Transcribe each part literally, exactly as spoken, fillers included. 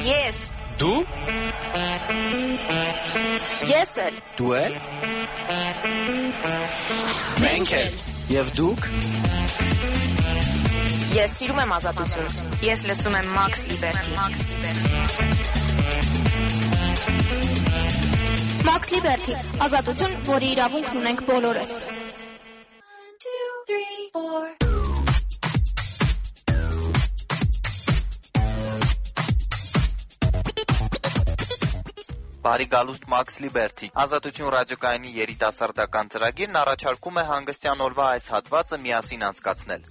Ես։ Դու։ Ես էլ։ Դու էլ։ Մենք էլ։ Եվ դուք։ Ես սիրում եմ ազատություն։ Ես լսում եմ Max Liberty։ Max Liberty, ազատություն, որի իրավունքն ունենք բոլորս։ Բարի գալուստ Max Liberty։ Ազատություն ռադիոկայանի երիտասարդական ծրագիրն առաջարկում է հանգստյան օրվա այս հատվածը միասին անցկացնել։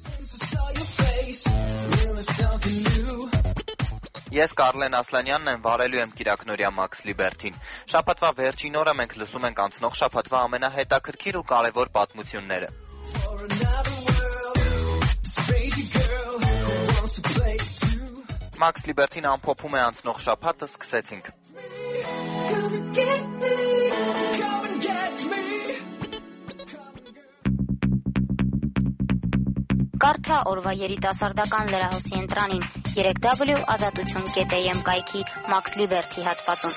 Ես Կարլեն Ասլանյանն եմ, վարելու եմ Կիրակնորյա Max Liberty-ին։ Շաբաթվա վերջին օրը մենք լսում ենք անցնող շաբաթվա ամենահետաքրքիր ու կարևոր պատմությունները։ Max Liberty-ն ամփոփում է անցնող շաբաթը, սկսեցինք։ Կարդա օրվա երիտասարդական լրահոսի ընտրանին երեք w ազատություն կետ am կայքի Max Liberty հատվածում։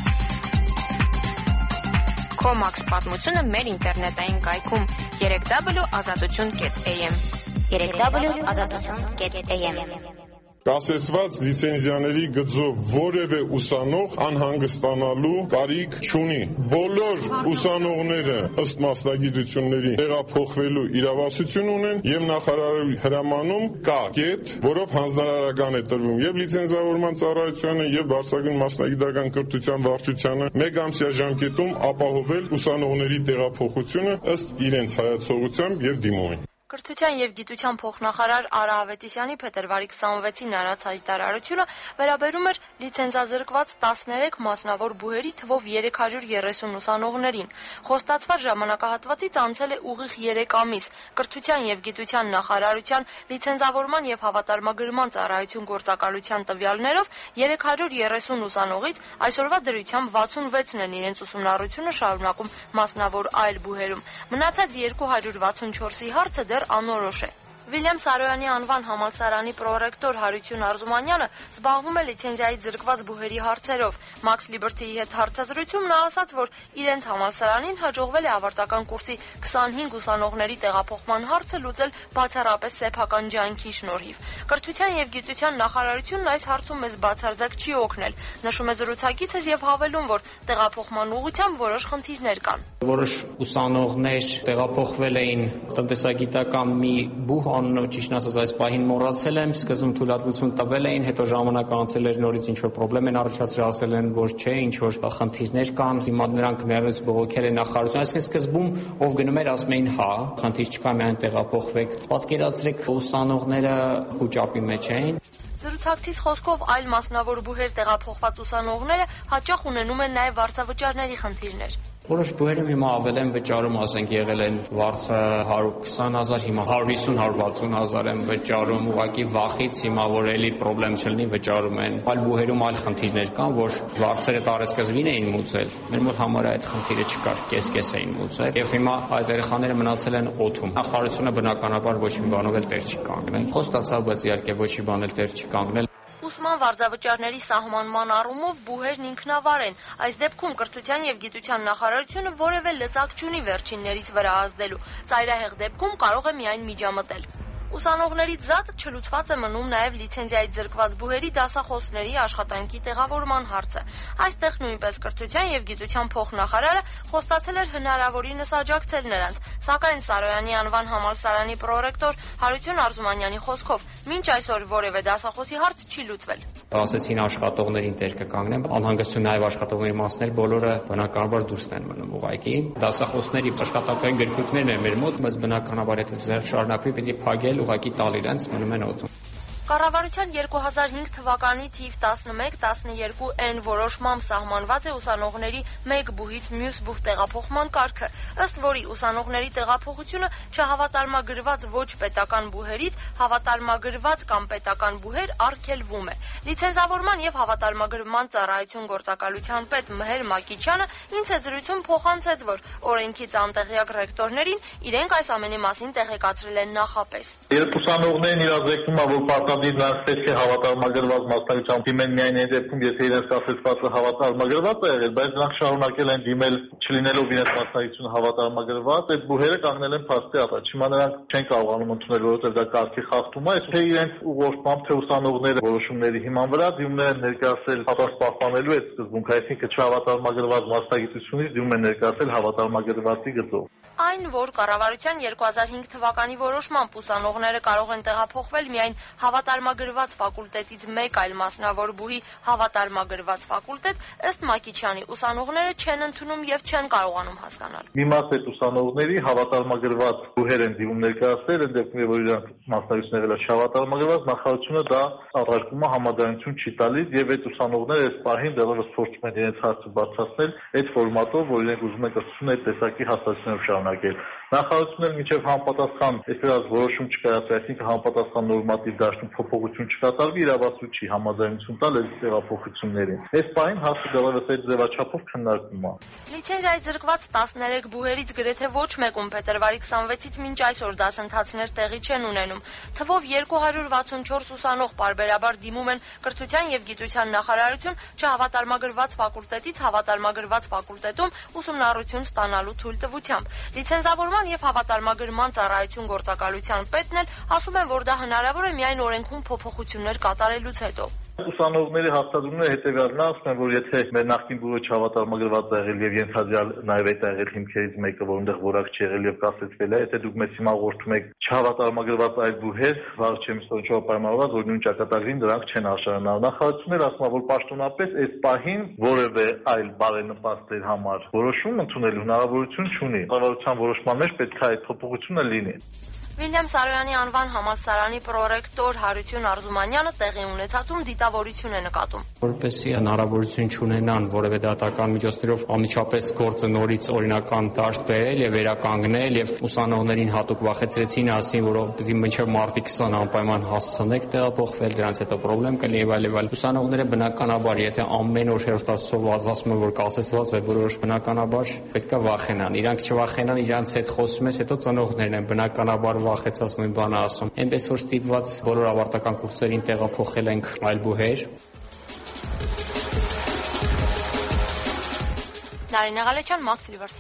Քո Max պատմությունը մեր ինտերնետային կայքում երեք w ազատություն կետ am երեք w ազատություն կետ am Կասեցված լիցենզիաների գծով որևէ ուսանող անհանգստանալու կարիք չունի։ Բոլոր ուսանողները ըստ մասնագիտությունների տեղափոխվելու իրավասություն ունեն եւ նախարարի հրամանում կա կետ, որով հանձնարարական է տրվում եւ լիցենզավորման ծառայությանը եւ բարձրագույն մասնագիտական կրթության վարչությանը մեկ ամսյա ժամկետում ապահովել ուսանողների տեղափոխությունը ըստ իրենց հայացողությամբ եւ դիմումի։ Կրթության և գիտության փոխնախարար Արա Ավետիսյանի փետրվարի քսանվեցին արած հայտարարությունը վերաբերում էր լիցենզազրկված տասներեք մասնավոր բուհերի թվով երեք հարյուր երեսուն ուսանողներին։ Խոստացված ժամանակահատվածից անցել է ուղիղ երեք ամիս։ Կրթության և գիտության նախարարության լիցենզավորման և հավատարմագրման ծառայություն գործակալության տվյալներով երեք հարյուր երեսուն ուսանողից այսօրվա դրությամբ վաթսունվեցն են իրենց ուսումնառությունը շարունակում մասնավոր այլ բուհերում։ Մնացած երկու հարյուր վաթսունչորսի հարցը դեռ անորոշ է։ Վիլյամ Սարոյանի անվան համալսարանի պրոռեկտոր Հարություն Արզումանյանը զբաղվում է լիցենզիայից զրկված բուհերի հարցերով։ Max Liberty-ի հետ հարցազրույցում նա ասաց, որ իրենց համալսարանին հաջողվել է ավարտական կուրսի քսանհինգ ուսանողների տեղափոխման հարցը լուծել բացառապես սեփական ջանքի շնորհիվ։ Կրթության և գիտության նախարարությունն այս հարցում մեզ բացարձակ չի օգնել, նշում է զրուցակիցս եւ հավելում, որ տեղափոխման ուղղությամբ որոշ խնդիրներ կան։ Որոշ ուսանողներ տեղափոխվել էին տնտեսագիտական մի բուհ անունը ճիշտ ասած այս պահին մոռացել եմ, սկզբում թույլատվություն տվել էին, հետո ժամանակ անցել էր նորից ինչ որ խնդրեմ են առաջացրել, ասել են որ չէ, ինչ որ խնդիրներ կան, հիմա նրանք ներս բողոքել են նախարարություն, այսինքն սկզբում ով գնում էր ասում էին հա, խնդիր չկա, միայն տեղափոխվեք։ Պատկերացրեք ուսանողները խոճապի մեջ էին։ Զրուցակցից խոսքով այլ մասնավոր բուհեր տեղափոխված ուսանողները հաճախ ունենում են նաև վարձավճարների խնդիրներ։ Որոշ բուհերում հիմա ավել են վճարում, ասենք եղել են վարձը հարյուր քսան հազար, հիմա հարյուր հիսուն հարյուր վաթսուն հազար են վճարում, ուղղակի վախից հիմա որ էլի խնդրեմ չլինի վճարում են։ Այլ բուհերում այլ խնդիրներ կան, որ վարձերը տարեսկզբին էին մուծել, մեր մոտ համարյա այդ խնդիրը չկար, կես-կես էին մուծել, եւ հիմա այդ երեխաները մնացել են օդում։ Նախարարությունը բնականաբար ոչ մի բանով էլ տեր չի կանգնել։ Խոստացավ, բայց իհարկե ոչ մի բան էլ տեր չի կանգնել։ Ուսման վարձավճարների սահմանման առումով բուհերն ինքնավար են։ Այս դեպքում կրթության և գիտության նախարարությունը որևէ լծակ չունի վերջիններից վրա ազդելու։ Ծայրահեղ դեպքում կարող է միայն միջամտել։ Ուսանողներից զատ չլուծված է մնում նաև լիցենզիայից զրկված բուհերի դասախոսների աշխատանքի տեղավորման հարցը։ Այստեղ նույնպես կրթության և գիտության փոխնախարարը խոստացել էր հնարավորինս աջակցել նրանց, սակայն Սարոյանի անվան համալսարանի պրոռեկտոր Հարություն Արզումանյանի խոսքով մինչ այսօր որևէ դասախոսի հարց չի լուծվել։ Ասեցին աշխատողներին տեր կկանգնեն, անհանգստություն նաև աշխատողների մասներ բոլորը բնականաբար դուրս են մնում ուղղակի։ Դասախոսների աշխատանքային գրքույկներն են մեր մոտ, բայց բնականաբար եթե շարունակվի պիտի փակել ուղղակի տալ իրենց մնում են օդում։ Կառավարության երկու հազար հինգ թվականի թիվ տասնմեկ տասներկու N որոշմամբ սահմանված է ուսանողների մեկ բուհից մյուս բուհ տեղափոխման կարգը, ըստ որի ուսանողների տեղափոխությունը չհավատարմագրված ոչ պետական բուհերից հավատարմագրված կամ պետական բուհեր արգելվում է։ Լիցենզավորման եւ հավատարմագրման ծառայություն գործակալության պետ Մհեր Մակիչյանը ինձ է զրույցում փոխանցեց, որ օրենքից անտեղյակ ռեկտորներին իրենք այս ամենի մասին տեղեկացրել են նախապես։ Երբ ուսանողներին իրազեկվում է, որ ուղղակի նրանց պետք է հավատարմագրված մասնակցությամբ դիմեն միայն այն դեպքում, եթե իրենց կասեցվածը հավատարմագրված է եղել, բայց նրանք շարունակել են դիմել չլինելով իրենց մասնակցությունը հավատարմագրված, այդ բուհերը կանգնել են փաստի առաջ։ Հիմա նրանք չեն կարողանում ընդունել, որովհետև դա կարգի խախտում է, թե իրենց ուղղորդմամբ, թե ուսանողները որոշումների հիման վրա դիմումներ են ներկայացրել պատասխան պահպանելու այդ սկզբունքը, այսինքն չհավատարմագրված մասնակցությունից դիմում են ներկայացել հավատարմագրվածի գծով։ Այն, որ կառավարության երկու հազար հինգ թվականի որոշմամբ ուսանողները կարող են տեղափոխվել միայն հավատարմագրված ֆակուլտետից մեկ այլ մասնավոր բուհի հավատարմագրված ֆակուլտետ, ըստ Մակիչյանի, ուսանողները չեն ընդունում եւ չեն կարողանում հասկանալ։ Մի մաս այդ ուսանողների հավատարմագրված բուհեր են դիմում ներկայացնել, այն դեպքում, որ իրանք մասնակցությունները եղել չհավատարմագրված, նախարարությունը դա առարկում է համաձայնություն չի տալիս եւ այդ ուսանողները այս պահին դեռևս փորձում են իրենց հարցը բարձրացնել այդ ֆորմատով, որ իրենք ուզում են կրթությունը այդ տեսակի հասարակությունով շարունակել։ Նախարարությունն մինչև համապատասխան այսպես որոշում չկայացրի, այսինքն համապատասխան նորմատիվ դաշտում փոփոխություն չկատարվի, իրավասու չի համաձայնություն տալ այս տեղափոխություններին։ Այս պահին հարցը դեռևս այդ ձևաչափով քննարկվում է։ Լիցենզիայի զրկված տասներեք բուհերից գրեթե ոչ մեկում փետրվարի քսանվեցից մինչ այսօր դասընթացներ տեղի չեն ունենում։ Թվով երկու հարյուր վաթսունչորս ուսանող պարբերաբար դիմում են կրթության եւ գիտության նախարարություն չհավատարմագրված ֆակուլտետից հավատարմագրված ֆակուլտետում ուսումնառություն ստանալու թույլտվությամբ։ Լիցենզավորման եւ հավատարմագրման ծառայություն գործակալության պետն էլ ասում են, որ դա հնարավոր է միայն օրենքում փոփոխություններ կատարելուց հետո։ Ուսանողների հաստատումները հետևյալն է, ասում են, որ եթե մեր նախկին բուհը չհավատարմագրված է եղել եւ ենթադրյալ նաեւ այդ եղել հիմքերից մեկը, որ այնտեղ որակ չի եղել եւ կասեցվել է, եթե դուք մեզ հիմա ուղղորդում եք չհավատարմագրված այլ բուհեր, վաղ չեմ ստորչով պայմանավորված, որ նույն ճակատագրին դրանք չեն արժանանալ։ Նախարարությունն ասում է, որ պաշտոնապես այս պահին որևէ այլ բարենպաստեր համար որոշում ընդունելու հնարավորություն չունի։ Կառավարության որոշման մեջ պետք է այդ փոփոխությունը լինի։ Վիլյամ Սարոյանի անվան համալսարանի պրոռեկտոր Հարություն Արզումանյանը տեղի ունեցածում դիտավորություն է նկատում։ Որպեսզի հնարավորություն չունենան որևէ դատական միջոցներով անմիջապես գործը նորից օրինական դաշտ բերել եւ վերականգնել եւ ուսանողներին հատուկ վախեցրեցին, ասին, որ պետք է մինչեւ մարտի քսան անպայման հասցնեք տեղափոխվել, դրանց հետո խնդրեմ կլինի եւ այլ եւ այլ։ Ուսանողները բնականաբար, եթե ամեն օր հերոստացով ասում են, որ կասեցված է որոշ, բնականաբար պետք է վախենան։ Իրանք չվախենան, իրանց հետ խոսում ես, հետո ծնողներն են բնականաբար վախեցած նույն բանը ասում։ Այնպես որ ստիպված բոլոր ավարտական կուրսերին տեղափոխել ենք այլ բուհեր։ Նարինե Ղալեչյան, Max Liberty։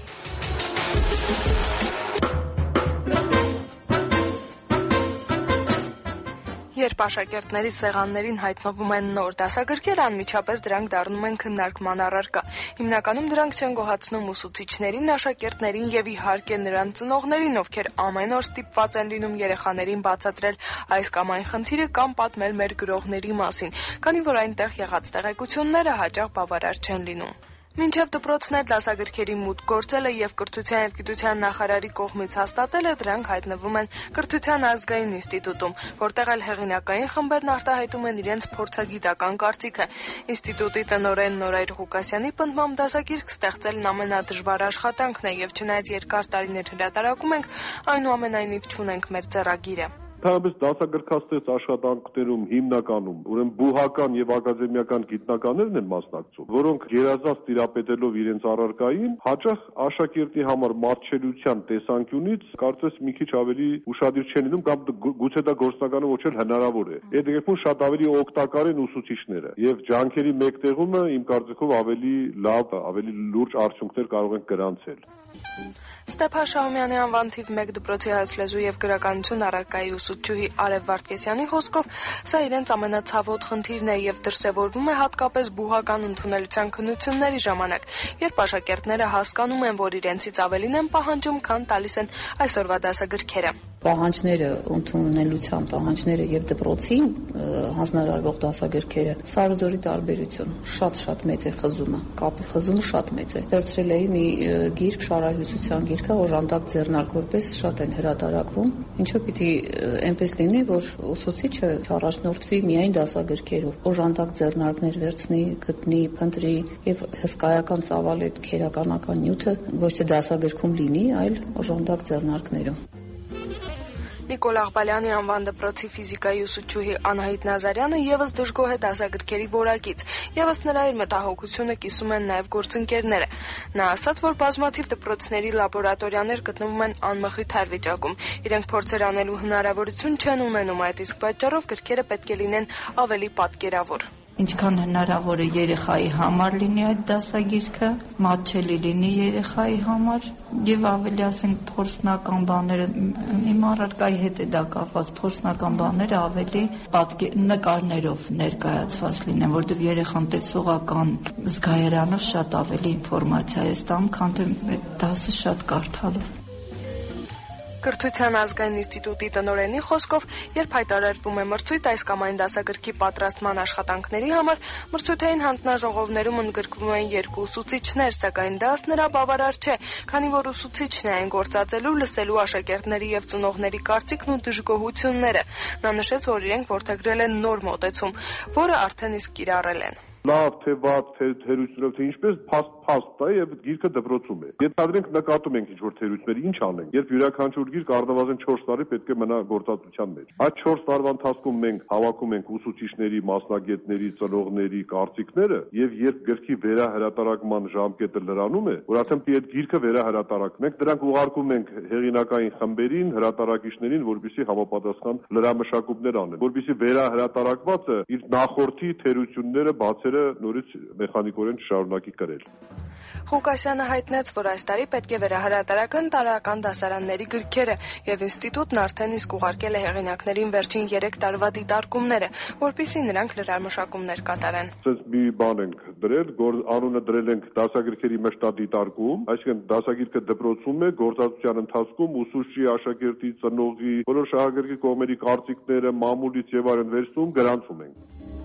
Երբ աշակերտների սեղաններին հայտնվում են նոր դասագրքեր, անմիջապես դրանք դառնում են քննարկման առարկա։ Հիմնականում դրանք չեն գոհացնում ուսուցիչներին, աշակերտներին եւ իհարկե նրանց ծնողներին, ովքեր ամեն օր ստիպված են լինում երեխաներին բացատրել այս կամ այն խնդիրը կամ պատմել մեր գրողների մասին, քանի որ այնտեղ եղած տեղեկությունները հաճախ բավարար չեն լինում։ Մինչև դպրոցներ դասագրքերի մուտք գործելը եւ կրթության եւ գիտության նախարարի կողմից հաստատելը դրանք հայտնվում են Կրթության ազգային ինստիտուտում, որտեղ էլ հեղինակային խմբերն արտահայտում են իրենց փորձագիտական կարծիքը։ Ինստիտուտի տնօրեն Նորայր Ղուկասյանի պնդմամբ դասագիրք ստեղծելն ամենադժվար աշխատանքն է եւ չնայած երկար տարիներ հրատարակում ենք, այնուամենայնիվ չունենք մեր ձեռագիրը։ Ընդհանրապես դասագրքաստեղծ աշխատանքներում հիմնականում ուրեմն բուհական եւ ակադեմիական գիտնականներն են մասնակցում, որոնք երազած տիրապետելով իրենց առարկային, հաճախ աշակերտի համար մատչելիության տեսանկյունից կարծես մի քիչ ավելի ուշադիր չեն լինում կամ գուցե դա գործնականում ոչ էլ հնարավոր է։ Այդ դեպքում շատ ավելի օգտակար են ուսուցիչները եւ ջանքերի մեկտեղումը իմ կարծիքով ավելի լավ, ավելի լուրջ արդյունքներ կարող են գրանցել։ Ստեփան Շահումյանի անվան թիվ մեկ դպրոցի հայոց լեզու եւ գրականություն առարկայի ուսուցչուհի Արև Վարդգեսյանի խոսքով սա իրենց ամենացավոտ խնդիրն է եւ դրսեւորվում է հատկապես բուհական ընդունելության քննությունների ժամանակ, երբ աշակերտները հասկանում են, որ իրենցից ավելին են պահանջում, քան տալիս են այսօրվա դասագրքերը։ Պահանջները ընդունելության պահանջները եւ դպրոցին հանձնարարվող դասագրքերը սարուզորի տարբերություն շատ-շատ մեծ է խզումը, կապի խզումը շատ մեծ է։ Վերցրել էի մի գիրք շարահյուսության գիրքը, օժանդակ ձեռնարկ, որպես շատ են հրատարակվում, ինչու պիտի այնպես լինի, որ ուսուցիչը չառաջնորդվի միայն դասագրքերով, օժանդակ ձեռնարկներ վերցնի, գտնի, փնտրի եւ հսկայական ծավալ այդ քերականական նյութը ոչ թե դասագրքում լինի, այլ օժանդակ ձեռնարկներում։ Նիկոլ Աղբալյանի անվան դպրոցի ֆիզիկայի ուսուցչուհի Անահիտ Նազարյանը եւս դժգոհ է դասագրքերի որակից, եւս նրա իր մտահոգությունը կիսում են նաեւ գործընկերները։ Նա ասաց, որ բազմաթիվ դպրոցների լաբորատորիաներ գտնվում են անմխիթար վիճակում։ Իրենք փորձեր անելու հնարավորություն չեն ունենում, այդ իսկ պատճառով գրքերը պետք է լինեն ավելի պատկերավոր։ Ինչքան հնարավոր է երեխայի համար լինի այդ դասագիրքը, մատչելի լինի երեխայի համար եւ ավելի ասենք փորձնական բաները իմ առարկայի հետ է դա կապված, փորձնական բաները ավելի պատկեր նկարներով ներկայացված լինեն, որովհետեւ երեխան տեսողական զգայարանով շատ ավելի ինֆորմացիա է ստանում, քան թե այդ դասը շատ կարդալով։ Կրթության ազգային ինստիտուտի տնօրենի խոսքով, երբ հայտարարվում է մրցույթ այս կամ այն դասագրքի պատրաստման աշխատանքների համար, մրցույթային հանձնաժողովներում ընդգրկվում են երկու ուսուցիչներ, սակայն դա նրա բավարար չէ, քանի որ ուսուցիչն է այն գործածելու, լսելու աշակերտների եւ ծնողների կարծիքն ու դժգոհությունները։ Նա նշեց, որ իրենք որդեգրել են նոր մոտեցում, որը արդեն իսկ կիրառել են։ Լավ, թե վատ, թե թերությունով, թե ինչպես փաստ փաստ է եւ գիրքը դպրոցում է։ Ենթադրենք նկատում ենք ինչ-որ թերություններ, ինչ անենք։ Երբ յուրաքանչյուր գիրք առնվազն չորս տարի պետք է մնա գործածության մեջ։ Այդ չորս տարվա ընթացքում մենք հավաքում ենք ուսուցիչների, մասնագետների, ծնողների կարծիքները եւ երբ գրքի վերահրատարակման ժամկետը լրանում է, որ արդեն պետք է գիրքը վերահրատարակենք, դրանք ուղարկում ենք հեղինակային խմբերին, հրատարակիչներին, որպեսզի համապատասխան լրամշակումներ անեն, որպեսզի վերահրատարակվածը իր նախորդի թերությունները բացերը նորից մեխանիկորեն շարունակի կրել։ Ղուկասյանը հայտնեց, որ այս տարի պետք է վերահրատարակեն տարրական դասարանների գրքերը եւ ինստիտուտն արդեն իսկ ուղարկել է հեղինակներին վերջին երեք տարվա դիտարկումները, որպեսզի նրանք լրամշակումներ կատարեն։ Սենց մի բան ենք դրել, անունը դրել ենք դասագրքերի մշտադիտարկում, այսինքն դասագիրքը դպրոցում է, գործածության ընթացքում ուսուցչի, աշակերտի, ծնողի, բոլոր շահագրգիռ կողմերի կարծիքները մամուլից եւ այլն վերցնում, գրանցում ենք։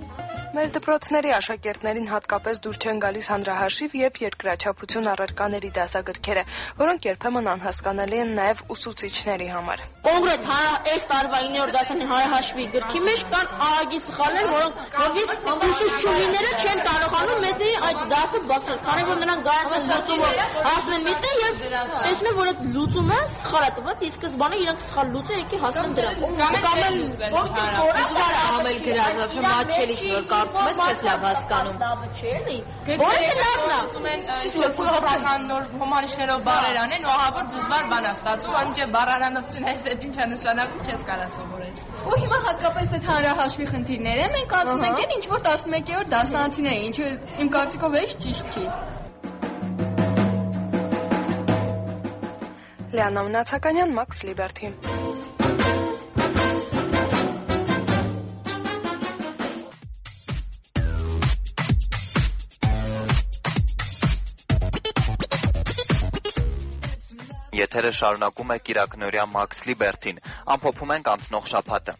Մեր դպրոցների աշակերտներին հատկապես դուր չեն գալիս հանրահաշիվ եւ երկրաչափություն առարկաների դասագրքերը, որոնք երբեմն անհասկանալի են նաեւ ուսուցիչների համար։ Կոնկրետ հա այս տարվա իններորդ դասանի հանրահաշվի գրքի մեջ կան աղագի սխալներ, որոնք որից ուսուցչուհիները չեն կարողանում մեզի այդ դասը բացել, քանի որ նրանք գայացած լուծումը հասնում են միտը եւ տեսնում են, որ այդ լուծումը սխալ է տված, իսկ սկզբանը իրենք սխալ լուծը եկի հասնում դրան։ Կամ էլ ոչ թե դժվար է համել գրած, вообще մատչելի չէ, որ կարծում ես չես լավ հասկանում։ Լավը չէ էլի։ Որը լավն է։ Ուզում են ֆիզիկական նոր հոմանիշներով բառեր անեն, ու ահա որ դժվար բան է ստացվում, անջե բառարանով չնայես այդ ինչ է նշանակում, չես կարող սովորես։ Ու հիմա հատկապես այդ հանրահաշվի խնդիրները մենք ասում ենք, այն ինչ որ տասնմեկերորդ դասարանցիներ է, ինչու իմ կարծիքով էս ճիշտ չի։ Լիանա Մնացականյան, Մաքս Լիբերթի։ Եթերը շարունակում է Կիրակնորյա Մաքս Լիբերթին, ամփոփում ենք անցնող շաբաթը։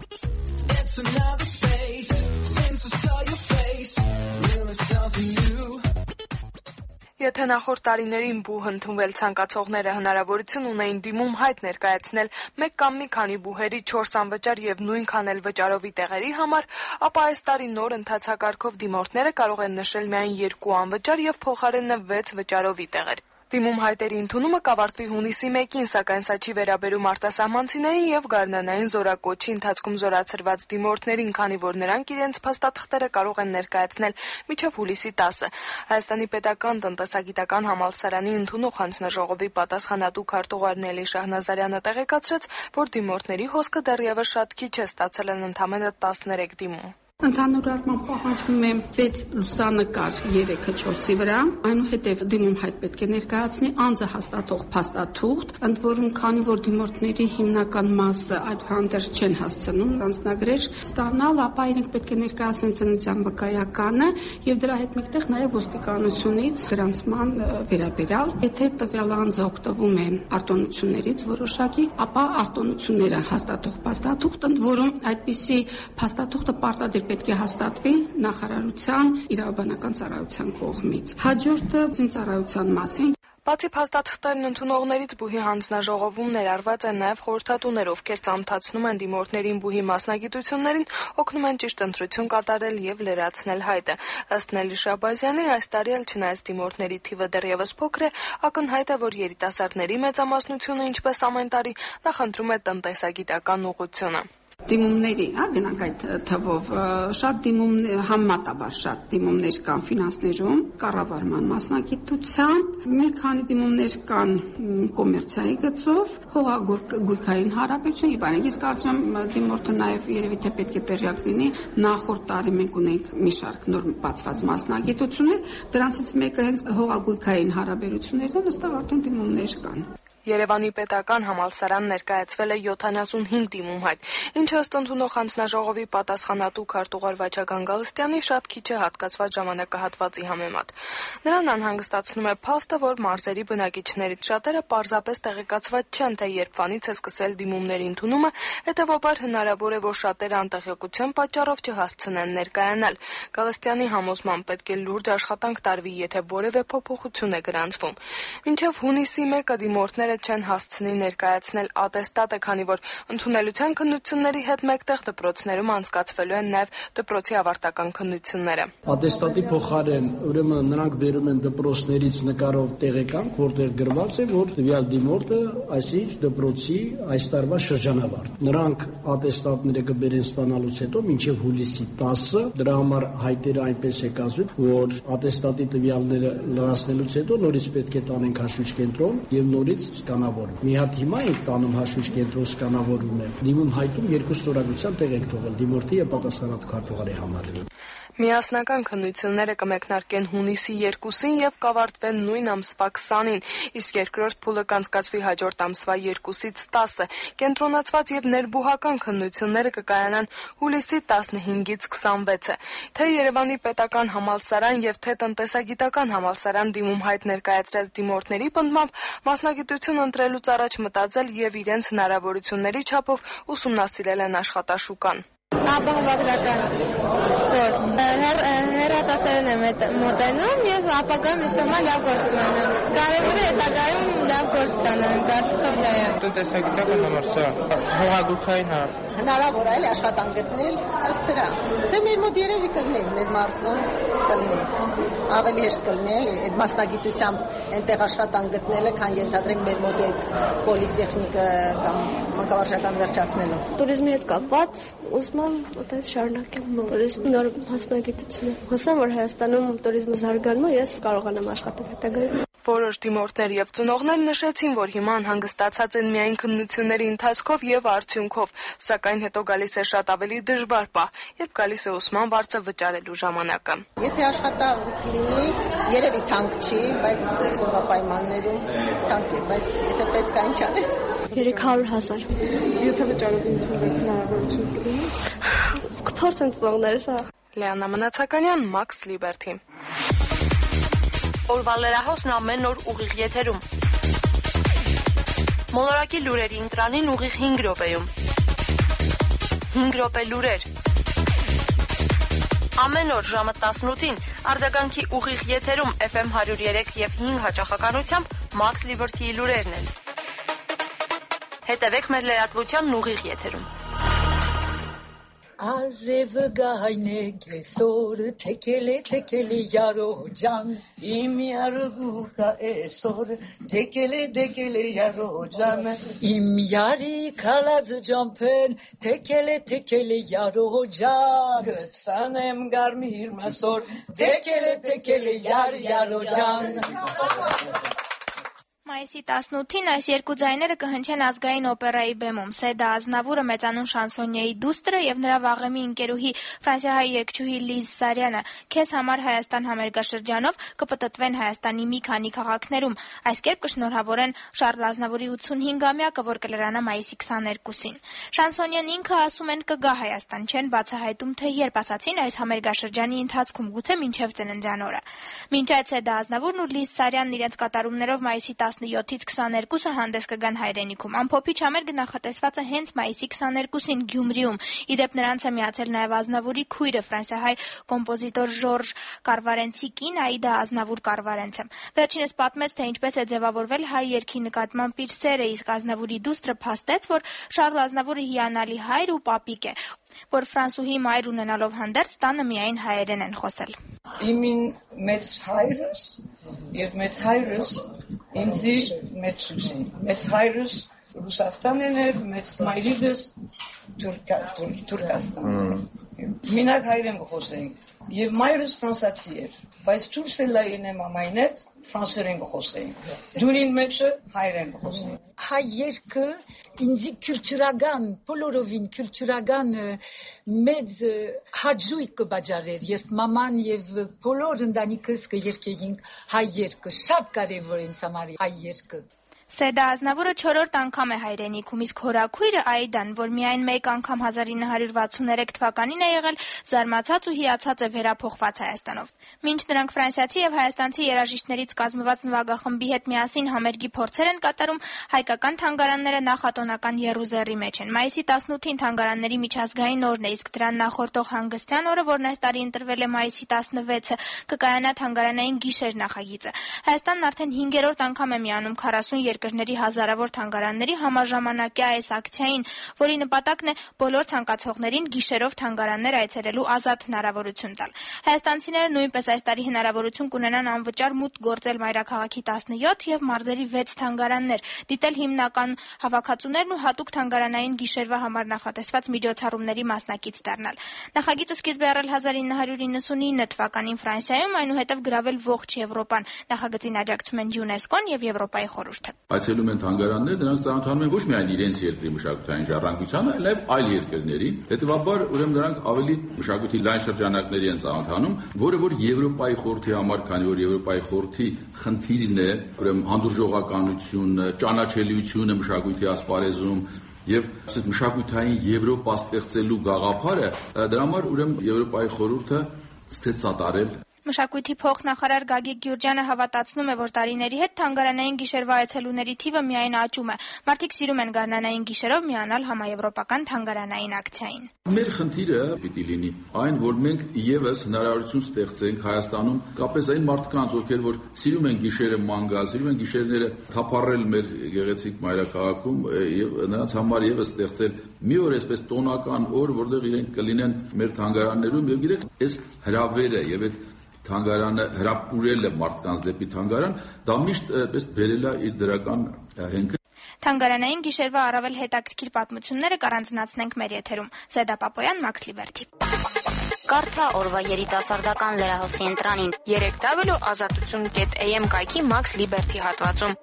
Եթե նախորդ տարիներին բուհ ընդունվել ցանկացողները հնարավորություն ունեին դիմում հայտ ներկայացնել մեկ կամ մի քանի բուհերի չորս անվճար եւ նույնքան էլ վճարովի տեղերի համար, ապա այս տարի նոր ընթացակարգով դիմորդները կարող են նշել միայն երկու անվճար եւ փոխարենը վեց վճարովի տեղեր։ Դիմում հայտերի ընդունումը կավարտվի հունիսի մեկին, սակայն սա չի վերաբերում արտասահմանցիներին եւ գարնանային զորակոչի ընթացքում զորացրված դիմորդներին, քանի որ նրանք իրենց փաստաթղթերը կարող են ներկայացնել մինչև հուլիսի տասը։ Հայաստանի պետական տնտեսագիտական համալսարանի ընդունող հանձնաժողովի պատասխանատու քարտուղար Նելի Շահնազարյանը տեղեկացրեց, որ դիմորդների հոսքը դեռևս շատ քիչ է, ստացել են ընդամենը տասներեք դիմում։ Ընդհանուր առմամբ պահանջվում է վեց լուսանկար երեքը չորսի վրա, այնուհետև դիմում հայտ պետք է ներկայացնի անձը հաստատող փաստաթուղթ, ընդ որում քանի որ դիմորդների հիմնական մասը այդ հանդերձ չեն հասցնում անձնագրեր ստանալ, ապա իրենք պետք է ներկայացնեն ծննդյան վկայականը եւ դրա հետ մեկտեղ նաեւ ոստիկանությունից գրանցման վերաբերյալ, եթե տվյալ անձը օգտվում է արտոնություններից որոշակի, ապա արտոնությունները հաստատող փաստաթուղթ, ընդ որում այդպիսի փաստաթուղթը պարտադիր պետք է հաստատվի նախարարության իրավաբանական ծառայության կողմից։ Հաջորդը զինծառայության մասին Բացի փաստաթղթերն ընդունողներից բուհի հանձնաժողովում ներառված են նաև խորհրդատուներ, ովքեր ծանոթացնում են դիմորդներին բուհի մասնագիտություններին, օգնում են ճիշտ ընտրություն կատարել եւ լրացնել հայտը։ Ըստ Նելի Շաբազյանի, այս տարի էլ չնայած դիմորդների թիվը դեռևս փոքր է, ակնհայտ է, որ երիտասարդների մեծամասնությունը, ինչպես ամեն տարի, նախընտրում է տնտեսագիտական ուղղությունը։ Դիմումների, հա, գնանք այդ թվով, շատ դիմումներ, համեմատաբար շատ դիմումներ կան ֆինանսներում, կառավարման մասնագիտությամբ, մի քանի դիմումներ կան կոմերցիայի գծով, հողագույքային հարաբերություն, եւ այլն։ Ես կարծում եմ դիմորդը նաեւ երևի թե պետք է տեղյակ լինի, նախորդ տարի մենք ունենք մի շարք նոր բացված մասնագիտություններ, դրանցից մեկը հենց հողագույքային հարաբերություններն են, ըստեղ արդեն դիմումներ կան։ Երևանի պետական համալսարան ներկայացվել է յոթանասունհինգ դիմումհայտ, ինչը ըստ ընդունող հանձնաժողովի պատասխանատու քարտուղար Վաչագան Գալստյանի շատ քիչ է հատկացված ժամանակահատվածի համեմատ։ Նրան անհանգստացնում է փաստը, որ մարզերի բնակիչներից շատերը պարզապես տեղեկացված չեն, թե երբվանից է սկսել դիմումների ընդունումը, հետևաբար հնարավոր է, որ շատերը անտեղյակության պատճառով չհասցնեն ներկայանալ։ Գալստյանի համոզմամբ պետք է լուրջ աշխատանք տարվի, եթե որևէ փոփոխություն է գրանցվում։ Մինչև հունիսի մեկը դիմորդները չեն հասցնի ներկայացնել ատեստատը, քանի որ ընդունելության քննությունների հետ մեկտեղ դպրոցներում անցկացվելու են նաև դպրոցի ավարտական քննությունները։ Ատեստատի փոխարեն, ուրեմն նրանք բերում են դպրոցներից նկարով տեղեկանք, որտեղ գրված է, որ տվյալ դիմորդը այսինչ դպրոցի այս տարվա շրջանավարտ։ Նրանք ատեստատները կբերեն ստանալուց հետո մինչև հուլիսի տասը, դրա համար հայտերը այնպես է կազմում, որ ատեստատի տվյալները լրացնելուց հետո նորից պետք է տանենք հաշվիչ կենտրոն եւ նորից սկանավորում։ Մի հատ հիմա ենք տանում հաշվիչ կենտրոն սկանավորում է։ Դիմում հայտում երկու ստորագրության տեղ ենք թողել դիմորդի եւ պատասխանատու քարտուղարի համար։ Միասնական քննությունները կմեկնարկեն հունիսի երկուսին եւ կավարտվեն նույն ամսվա քսանին, իսկ երկրորդ փուլը կանցկացվի հաջորդ ամսվա երկուսից տասը։ Կենտրոնացված եւ ներբուհական քննությունները կկայանան հուլիսի տասնհինգից քսանվեցը։ Թե Երևանի պետական համալսարան եւ թե տնտեսագիտական համալսարան դիմումհայտ ներկայացրած դիմորդների պնդմամբ մասնագիտություն ընտրելուց առաջ մտածել եւ իրենց հնարավորությունների չափով ուսումնասիրել են աշխատաշուկան։ Ապահովագրական գործ, հեռատասերն եմ մոտենում եւ ապագայում իստամա լավ գործ կունենամ։ Կարևորը հետագայում լավ գործ ստանալ, կարծիքով դա է։ Տնտեսագիտական համալսարան, հողագույքային հնարավոր է աշխատանք գտնել ըստ դրա։ Դե մեր մոտ երևի կլինի, մեր մարզում կլինի։ Ավելի հեշտ կլինի այդ մասնագիտությամբ այնտեղ աշխատանք գտնելը, քան ենթադրենք մեր մոտ այդ պոլիտեխնիկը կամ մանկավարժական վերջացնելով։ Տուրիզմի հետ կապված ուզում եմ այդպես շարունակել տուրիզմ նոր մասնագիտությունը։ Հուսամ, որ Հայաստանում տուրիզմը զարգանում, ես կարողանամ աշխատել հետագայում։ Որոշ դիմորդներ եւ ծնողներ նշեցին, որ հիմա անհանգստացած են միայն քննությունների ընթացքով եւ արդյունքով, սակայն հետո գալիս է շատ ավելի դժվար պահ, երբ գալիս է ուսման վարձը վճարելու ժամանակը։ Եթե աշխատանք լինի, երևի թանկ չի, բայց այսօրվա պայմաններում թանկ է, բայց եթե պետք է ինչ անես։ երեք հարյուր հազար։ Եթե վճարով հնարավորություն կլինի, կփորձեն ծնողներս, հա։ Լեանա Մնացականյան, Max Liberty։ Օրվա լրահոսն ամեն օր ուղիղ եթերում։ Մոլորակի լուրերի ընտրանին ուղիղ հինգ րոպեում։ հինգ րոպե լուրեր։ Ամեն օր ժամը տասնութին արձագանքի ուղիղ եթերում Էֆ Էմ հարյուր երեք եւ հինգ հաճախականությամբ Max Liberty-ի լուրերն են։ Հետևեք մեր լրատվությանն ուղիղ եթերում։ Արևը գայնե կեսօր թեկել է թեկել է յարո ջան իմ յարուկա էսօր թեկել է թեկել է յարո ջան իմ յարի քալած ջամփեն թեկել է թեկել է յարո ջան գցանեմ գարմիր մասոր թեկել է թեկել է յար յարո ջան Մայիսի տասնութին այս երկու ձայները կհնչեն ազգային օպերայի բեմում։ Սեդա Ազնավուրը մեծանուն շանսոնիեի դուստրը եւ նրա վաղեմի ընկերուհի ֆրանսիահայ երգչուհի Լիզ Սարյանը քեզ համար Հայաստան համերգաշրջանով կպտտվեն Հայաստանի մի քանի քաղաքներում։ Այս կերպ կշնորհավորեն Շառլ Ազնավուրի ութսունհինգամյակը, որ կլրանա մայիսի քսաներկուսին։ Շանսոնիեն ինքը ասում են կգա Հայաստան, չեն բացահայտում թե երբ, ասացին այս համերգաշրջանի ընթացքում, գուցե մինչև ծննդյան օրը։ Մինչ այդ Սեդա Ազնավուրն ու Լիզ Սարյանն իրենց կատարումներով մայիսի տասնյոթից քսաներկուսը հանդես կգան հայրենիքում։ Ամփոփիչ համերգը նախատեսված է հենց մայիսի քսաներկուսին Գյումրիում։ Ի դեպ նրանց է միացել նաև Ազնավուրի քույրը, ֆրանսիահայ կոմպոզիտոր Ժորժ Կարվարենցի կին Աիդա Ազնավուր Կարվարենցը։ Վերջինս պատմեց, թե ինչպես է ձևավորվել հայ երգի նկատմամբ իր սերը, իսկ Ազնավուրի դուստրը փաստեց, որ Շարլ Ազնավուրը հիանալի հայր ու պապիկ է, որ ֆրանսուհի մայր ունենալով հանդերձ տանը միայն հայերեն են խոսել։ Իմին մեծ հայրս եւ մեծ հայրս ինձի մեծ սուսին։ Մեծ հայրս Ռուսաստանն էր, մեծ մայրիկս Թուրքաստան։ Մինակ հայերեն խոսեինք։ Եվ մայրս ֆրանսացի էր, բայց դուրս էլ այնե մամային հետ ֆրանսերեն խոսեինք։ Դունին մեջը հայերեն խոսեինք։ Հայ երկը ինձի քուլտուրական, բոլորովին քուլտուրական մեծ հաջույք կբաժարեր, երբ մաման եւ բոլոր ընտանիքս կերկեին հայ երկը, շատ կարեւոր ինձ համար հայ երկը։ Սեդա Ազնավուրը չորրորդ անգամ է հայրենիքում, իսկ հորաքույրը Աիդան, որ միայն մեկ անգամ հազար ինը հարյուր վաթսուներեք թվականին է եղել, զարմացած ու հիացած է վերափոխված Հայաստանով։ Մինչ նրանք ֆրանսիացի եւ հայաստանցի երաժիշտներից կազմված նվագախմբի հետ միասին համերգի փորձեր են կատարում, հայկական թանգարանները նախատոնական եռուզեռի մեջ են։ Մայիսի տասնութին թանգարանների միջազգային օրն է, իսկ դրան նախորդող հանգստյան օրը, որն այս տարի ընտրվել է մայիսի տասնվեցը, կկայանա թանգարանային գիշեր նախագիծը։ Հայաստանն արդեն հինգերորդ անգամ է միանում քառասուն երկրների հազարավոր թանգարանների համաժամանակյա այս ակցիային, որի նպատակն է բոլոր ցանկացողներին գիշերով թանգարաններ այցելելու ազատ հնարավորություն տալ։ Հայաստանցիները նույնպես այս տարի հնարավորություն կունենան անվճար մուտք գործել մայրաքաղաքի տասնյոթ եւ մարզերի վեց թանգարաններ, դիտել հիմնական հավաքածուներն ու հատուկ թանգարանային գիշերվա համար նախատեսված միջոցառումների մասնակից դառնալ։ Նախագիծը սկիզբ է առել հազար ինը հարյուր իննսունինը թվականին Ֆրանսիայում, այնուհետև գրավել ողջ Եվրոպան։ Նախագծին աջակցում են ՅՈՒՆԵՍԿՕ-ն եւ Եվրոպայի խորհուրդը։ Այցելում են թանգարաններ, նրանք ծանոթանում են ոչ միայն իրենց երկրի մշակութային ժառանգությանը, այլև այլ երկրների։ Հետևաբար, ուրեմն նրանք ավելի մշակույթի լայն շրջանակների են ծանոթանում, որը որ Եվրոպայի խորհրդի համար, քանի որ Եվրոպայի խորհրդի խնդիրն է, ուրեմն հանդուրժողականությունը, ճանաչելիությունը մշակույթի ասպարեզում եւ մշակութային Եվրոպա ստեղծելու գաղափարը, դրա համար ուրեմն Եվրոպայի խորհուրդը ցույց սատարել։ Մշակույթի փոխնախարար Գագիկ Գյուրջյանը հավատացնում է, որ տարիների հետ թանգարանային գիշերվա այցելուների թիվը միայն աճում է։ Մարդիկ սիրում են գարնանային գիշերով միանալ համաեվրոպական թանգարանային ակցիային։ Մեր խնդիրը պիտի լինի այն, որ մենք եւս հնարավորություն ստեղծենք Հայաստանում կապես այն մարդկանց, ովքեր որ սիրում են գիշերը ման գալ, սիրում են գիշերները թափառել մեր գեղեցիկ մայրաքաղաքում եւ նրանց համար եւս ստեղծել մի օր այսպես տոնական օր, որտեղ իրենք կլինեն մեր թանգարաններում եւ գիտեք, այս հրավերը եւ այդ թանգարանը հրապուրելը մարդկանց դեպի թանգարան, դա միշտ այդպես բերել է իր դրական հենքը։ Թանգարանային գիշերվա առավել հետաքրքիր պատմությունները կառանձնացնենք մեր եթերում։ Զեդա Պապոյան, Մաքս Լիբերթի։ Կարդա օրվա երիտասարդական լրահոսի ընտրանին երեք դաբլյու ազատություն կետ էյ էմ կայքի Մաքս Լիբերթի հատվածում։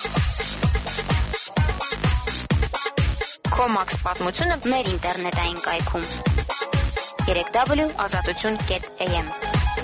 Քո Մաքս պատմությունը մեր ինտերնետային կայքում երեք դաբլյու ազատություն կետ էյ էմ։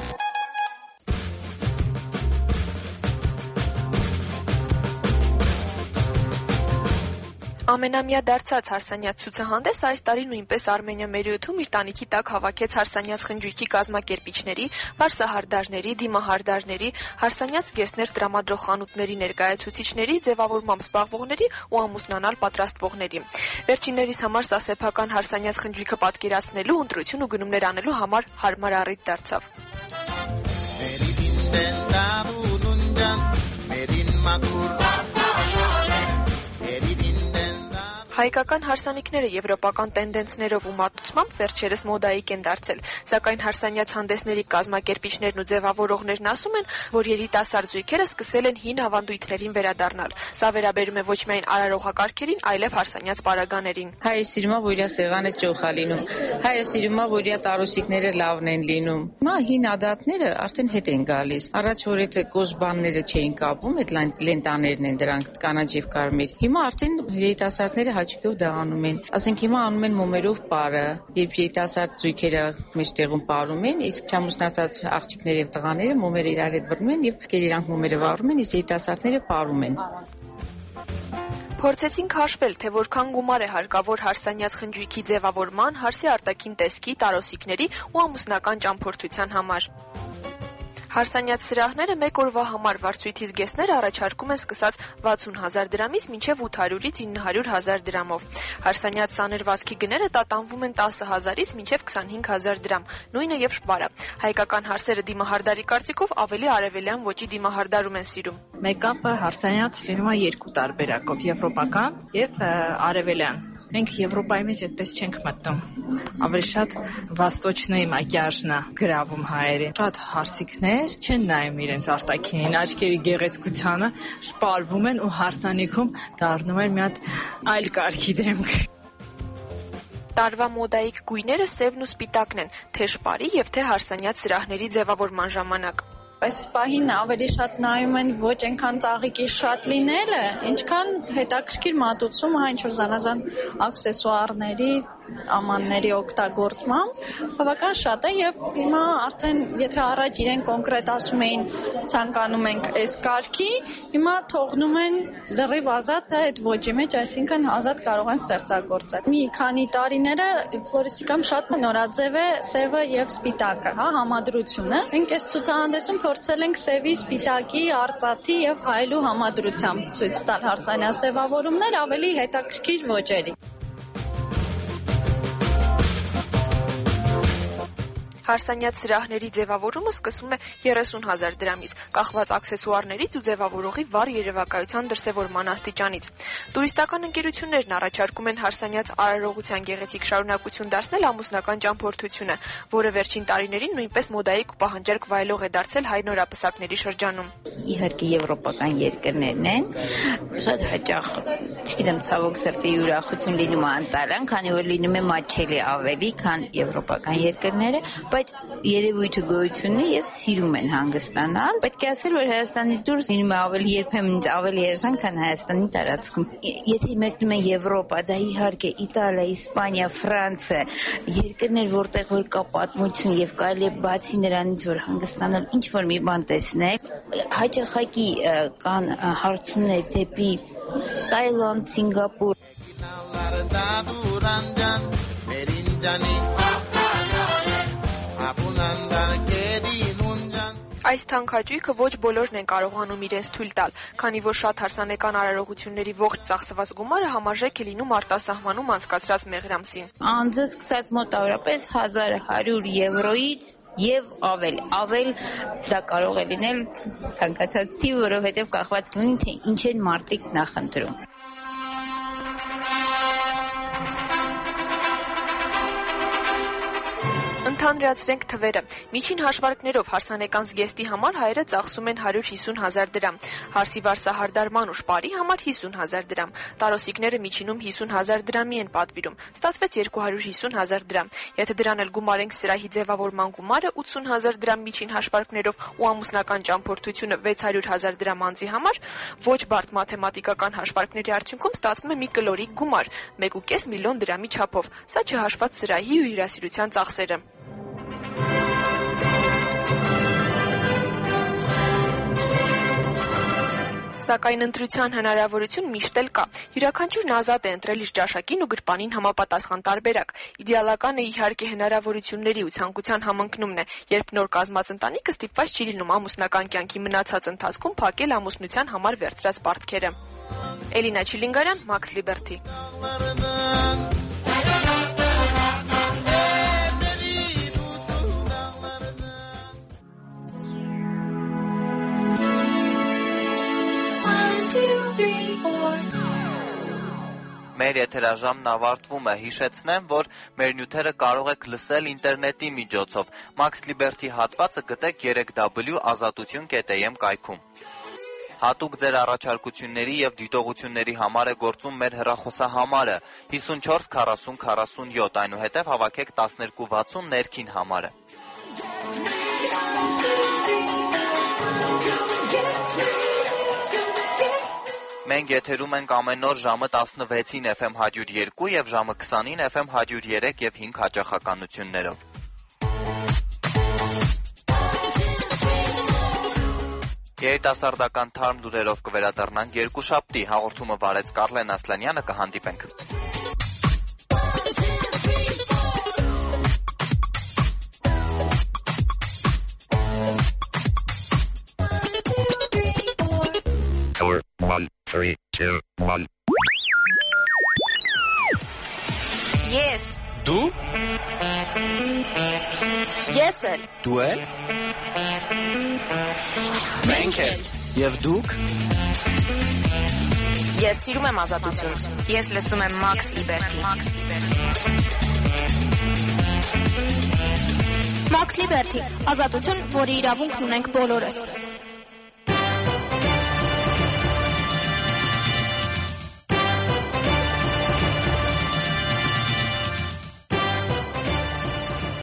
Ամենամյա դարձած հարսանյաց ցուցահանդես այս տարի նույնպես Արմենիա Մերիութում իր տանիքի տակ հավաքեց հարսանյաց խնջույքի կազմակերպիչների, վարսահարդարների, դիմահարդարների, հարսանյաց գեսներ տրամադրող խանութների ներկայացուցիչների, ձևավորմամբ զբաղվողների ու ամուսնանալ պատրաստվողների։ Վերջիններիս համար սա սեփական հարսանյաց խնջույքը պատկերացնելու, ընտրություն ու գնումներ անելու համար հարմար առիթ դարձավ։ Հայկական հարսանիքները եվրոպական տենդենսներով ու մատուցմամբ վերջերս մոդայիկ են դարձել, սակայն հարսանյաց հանդեսների կազմակերպիչներն ու ձևավորողներն ասում են, որ երիտասարդ զույգերը սկսել են հին ավանդույթներին վերադառնալ։ Սա վերաբերում է ոչ միայն արարողակարգերին, այլև հարսանյաց պարագաներին։ Հայը սիրում է, որ իր սեղանը ճոխ է լինում։ Հայը սիրում է, որ իր տարուսիկները լավն են լինում։ Հիմա հին ադատները արդեն հետ են գալիս։ Առաջ որ այդ կոժբանները չէին կապում, այդ լենտաներն են դրանք կանաչ եւ կարմիր։ Հիմա արդեն երիտասարդները հաճիկով դա անում են։ Ասենք հիմա անում են մոմերով պարը, երբ երիտասարդ զույգերը մեջտեղում պարում են, իսկ չամուսնացած աղջիկները եւ տղաները մոմերը իրար հետ բռնում են եւ գերիրանք մոմերը վառում են, իսկ երիտասարդները պարում են։ Փորձեցինք հաշվել, թե որքան գումար է հարկավոր հարսանյաց խնջույքի ձևավորման, հարսի արտաքին տեսքի, տարոսիկների ու ամուսնական ճամփորդության համար։ Հարսանյաց սրահները մեկ օրվա համար վարձույթի զգեստներ առաջարկում են սկսած վաթսուն հազար դրամից մինչև ութ հարյուրից ինը հարյուր հազար դրամով։ Հարսանյաց սաներվազքի գները տատանվում են տասը հազարից մինչև քսանհինգ հազար դրամ, նույնը եւ շպարը։ Հայկական հարսերը դիմահարդարի կարծիքով ավելի արևելյան ոճի դիմահարդարում են սիրում։ Մեյքափը Հարսանյաց լինում է երկու տարբերակով՝ եվրոպական եւ արևելյան։ Մենք Եվրոպայի մեջ այդպես չենք մտնում։ Ավելի շատ վաստոչնեի մակիաժն է գրավում հայերին։ Շատ հարսիկներ չեն նայում իրենց արտաքինին, աչքերի գեղեցկությանը, շպարվում են ու հարսանիքում դառնում են մի հատ այլ կարգի դեմք։ Տարվա մոդայիկ գույները սևն ու սպիտակն են, թե շպարի եւ թե հարսանյաց սրահների ձևավորման ժամանակ։ Այս պահին ավելի շատ նայում են ոչ այնքան ծաղիկի շատ լինելը, ինչքան հետաքրքիր մատուցումը, այն ինչ-որ զանազան աքսեսուարների, ամանների օգտագործմամբ բավական շատ է եւ հիմա արդեն եթե առաջ իրեն կոնկրետ ասում էին ցանկանում ենք այս կարգի, հիմա թողնում են լրիվ ազատ այդ ոճի մեջ, այսինքն ազատ կարող են ստեղծագործել։ Մի քանի տարիները ֆլորիստիկայում շատ նորաձև է սևը եւ սպիտակը, հա, համադրությունը։ Մենք այս ցուցահանդեսում փորձել ենք սևի, սպիտակի, արծաթի եւ հայելու համադրությամբ ցույց տալ հարսանյաց ձևավորումներ ավելի հետաքրքիր ոճերի։ Հարսանյաց սրահների ձևավորումը սկսվում է երեսուն հազար դրամից, կախված աքսեսուարներից ու ձևավորողի վառ երևակայության դրսևորման աստիճանից։ Տուրիստական ընկերություններն առաջարկում են հարսանյաց արարողության գեղեցիկ շարունակություն դարձնել ամուսնական ճամփորդությունը, որը վերջին տարիներին նույնպես մոդայիկ ու պահանջարկ վայելող է դարձել հայ նորապսակների շրջանում։ Իհարկե եվրոպական երկրներն են, շատ հաճախ, չգիտեմ, ցավոք սրտի ուրախություն լինում է անտարան, քանի որ լինում է մատչելի ավելի, քան եվրոպական երկրները, բայց երևույթը գոյություն ունի եւ սիրում են հանգստանալ։ Պետք է ասել, որ Հայաստանից դուրս լինում է ավելի երբեմն ավելի էժան, քան Հայաստանի տարածքում։ Եթե մեկնում են Եվրոպա, դա իհարկե Իտալիա, Իսպանիա, Ֆրանսիա, երկրներ, որտեղ որ կա պատմություն եւ կարելի է բացի նրանից, որ հանգստանալ ինչ որ մի բան տեսնել, հաճախակի կան հարցումներ դեպի Թայլանդ, Սինգապուր։ Այս թանկաճույքը ոչ բոլորն են կարողանում իրենց թույլ տալ, քանի որ շատ հարսանեկան արարողությունների ողջ ծախսված գումարը համարժեք է լինում արտասահմանում անցկացրած մեղրամսին։ Անձը սկսած մոտավորապես հազար հարյուր եվրոից եւ ավել, ավել դա կարող է լինել ցանկացած թիվ, որովհետեւ կախված կլինի թե ինչ են մարդիկ նախընտրում։ Ընդհանրացրենք թվերը։ Միջին հաշվարկներով հարսանեկան զգեստի համար հայերը ծախսում են հարյուր հիսուն հազար դրամ, հարսի վարսահարդարման ու շպարի համար հիսուն հազար դրամ, տարոսիկները միջինում հիսուն հազար դրամի են պատվիրում, ստացվեց երկու հարյուր հիսուն հազար դրամ։ Եթե դրան էլ գումարենք սրահի ձևավորման գումարը ութսուն հազար դրամ միջին հաշվարկներով ու ամուսնական ճամփորդությունը վեց հարյուր հազար դրամ անձի համար, ոչ բարդ մաթեմատիկական հաշվարկների արդյունքում ստացվում է մի կլորիկ գումար՝ մեկ ու կես միլիոն դրամի չափով։ Սա չհաշված սրահի ու հյուրասիրության ծախսերը։ Սակայն ընտրության հնարավորություն միշտ էլ կա։ Յուրաքանչյուրն ազատ է ընտրել իր ճաշակին ու գրպանին համապատասխան տարբերակ։ Իդեալականը իհարկե հնարավորությունների ու ցանկության համընկնումն է, երբ նոր կազմած ընտանիքը ստիպված չի լինում ամուսնական կյանքի մնացած ընթացքում փակել ամուսնության համար վերցրած պարտքերը։ Էլինա Չիլինգարյան, Մաքս Լիբերթի։ Մեր եթերաժամն ավարտվում է, հիշեցնեմ, որ մեր նյութերը կարող եք լսել ինտերնետի միջոցով, Մաքս Լիբերթի հատվածը գտեք երեք դաբլյու ազատություն կետ էյ էմ կայքում։ Հատուկ ձեր առաջարկությունների և դիտողությունների համար է գործում մեր հեռախոսահամարը հիսունչորս քառասուն քառասունյոթ, այնուհետև հավաքեք տասներկու վաթսուն ներքին համարը։ Մենք եթերում ենք ամեն օր ժամը տասնվեցին էֆ էմ հարյուր երկու և ժամը քսանին էֆ էմ հարյուր երեք և հինգ հաճախականություններով։ Երիտասարդական թարմ լուրերով կվերադառնանք երկուշաբթի, հաղորդումը վարեց Կարլեն Ասլանյանը, կհանդիպենք։ Ես էլ։ Դու էլ։ Մենք էլ։ Եվ դուք։ Ես սիրում եմ ազատություն։ Ես լսում եմ Max Liberty։ Max Liberty, ազատություն, որի իրավունքն ունենք բոլորս։